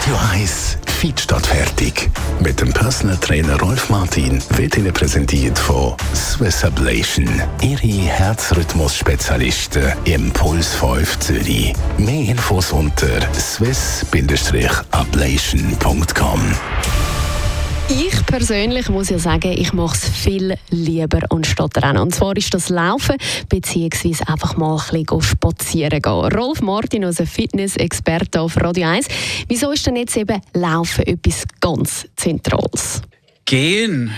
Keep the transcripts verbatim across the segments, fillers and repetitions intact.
Radio eins Fit statt fertig. Mit dem Personal Trainer Rolf Martin wird Ihnen präsentiert von Swiss Ablation. Ihre Herzrhythmus-Spezialisten im Puls fünf Zürich. Mehr Infos unter swiss ablation punkt com. Ich persönlich muss ja sagen, ich mache es viel lieber anstatt Rennen. Und zwar ist das Laufen, beziehungsweise einfach mal ein bisschen spazieren gehen. Rolf Martin, unser Fitness-Experte auf Radio eins. Wieso ist denn jetzt eben Laufen etwas ganz Zentrales? Gehen,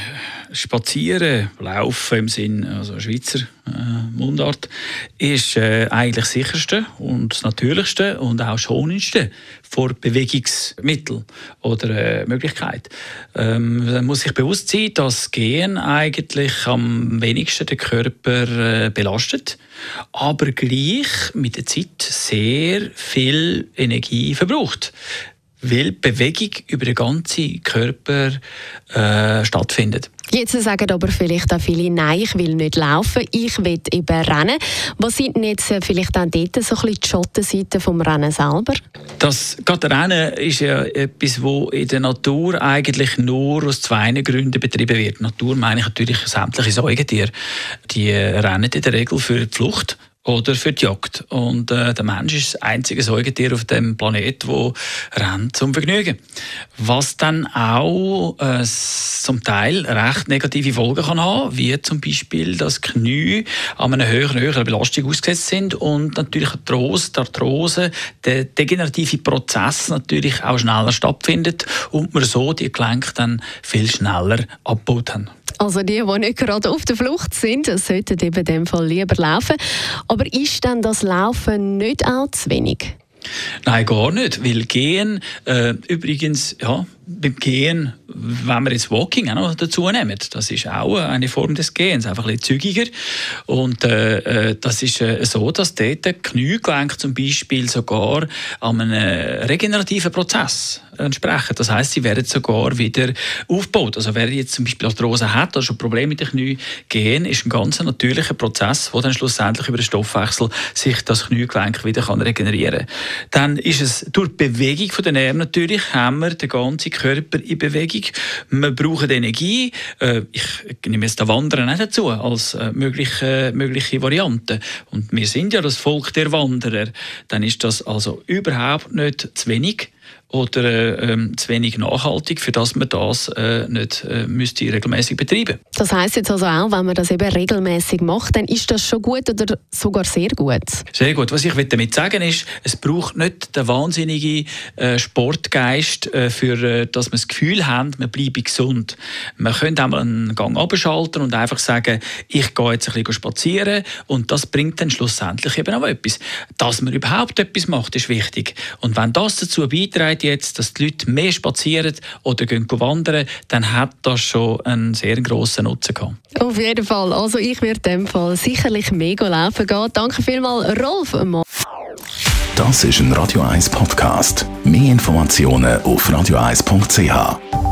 spazieren, laufen im Sinn, also Schweizer äh, Mundart, ist äh, eigentlich das sicherste und das natürlichste und auch schonendste vor Bewegungsmittel oder äh, Möglichkeit. Ähm, man muss sich bewusst sein, dass Gehen eigentlich am wenigsten den Körper äh, belastet, aber gleich mit der Zeit sehr viel Energie verbraucht, weil Bewegung über den ganzen Körper äh, stattfindet. Jetzt sagen aber vielleicht auch viele, nein, ich will nicht laufen, ich will eben rennen. Was sind denn jetzt vielleicht auch dort so ein bisschen die Schattenseiten vom Rennen selber? Das gerade Rennen ist ja etwas, das in der Natur eigentlich nur aus zwei Gründen betrieben wird. Natur meine ich natürlich sämtliche Säugetiere. Die rennen in der Regel für die Flucht oder für die Jagd. Und äh, der Mensch ist das einzige Säugetier auf dem Planeten, das rennt zum Vergnügen. Was dann auch äh, zum Teil recht negative Folgen kann haben, wie zum Beispiel, dass Knie an einer höheren, höheren Belastung ausgesetzt sind und natürlich die Arthrose, die Arthrose, der degenerative Prozess natürlich auch schneller stattfindet und man so die Gelenke dann viel schneller abgebaut haben. Also die, die nicht gerade auf der Flucht sind, sollten eben in dem Fall lieber laufen. Aber ist denn das Laufen nicht auch zu wenig? Nein, gar nicht, weil Gehen, äh, übrigens, ja, beim Gehen, wenn wir jetzt Walking auch noch dazu nehmen, das ist auch eine Form des Gehens, einfach ein bisschen zügiger. Und äh, das ist äh, so, dass dort der Kniegelenk zum Beispiel sogar an einem regenerativen Prozess entsprechen. Das heisst, sie werden sogar wieder aufgebaut. Also wer jetzt zum Beispiel Arthrose hat oder schon Probleme mit den Knien, Gehen ist ein ganz natürlicher Prozess, wo dann schlussendlich über den Stoffwechsel sich das Kniegelenk wieder kann regenerieren kann. Dann ist es durch die Bewegung der Nerven natürlich, haben wir den ganzen Körper in Bewegung. Wir brauchen Energie. Ich nehme jetzt das Wandern auch dazu als mögliche, mögliche Variante. Und wir sind ja das Volk der Wanderer. Dann ist das also überhaupt nicht zu wenig oder äh, zu wenig nachhaltig, für das man das äh, nicht äh, müsste regelmäßig betreiben. Das heisst jetzt also auch, wenn man das eben regelmäßig macht, dann ist das schon gut oder sogar sehr gut? Sehr gut. Was ich damit sagen ist, es braucht nicht den wahnsinnigen äh, Sportgeist, äh, für äh, dass wir das Gefühl haben, man bleibe gesund. Man könnte einmal einen Gang abschalten und einfach sagen, ich gehe jetzt ein bisschen spazieren und das bringt dann schlussendlich eben auch etwas. Dass man überhaupt etwas macht, ist wichtig. Und wenn das dazu beiträgt, jetzt, dass die Leute mehr spazieren oder gehen wandern, dann hat das schon einen sehr grossen Nutzen gehabt. Auf jeden Fall. Also ich werde in dem Fall sicherlich mega laufen gehen. Danke vielmals, Rolf. Das ist ein Radio eins Podcast. Mehr Informationen auf radio eins punkt c h.